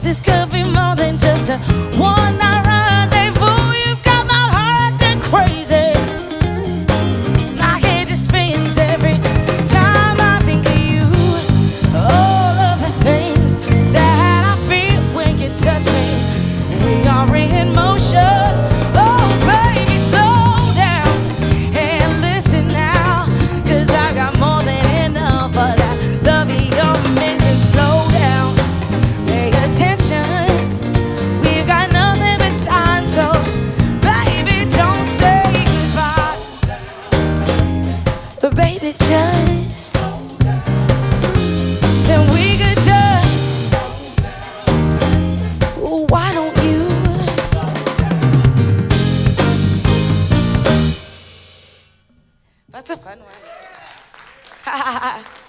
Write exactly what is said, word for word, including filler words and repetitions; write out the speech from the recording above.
Guess this could be more than just a one night rendezvous. You've got my heart acting crazy. My head just spins every time I think of you. All of the things that I feel when you touch me, we are in motion. Oh baby, slow down and listen now, 'cause I got more than enough of that love you're missing. Slow down, pay attention, we've got nothing but time, so baby don't say goodbye. But baby, just then we could just, why don't you? That's a fun one.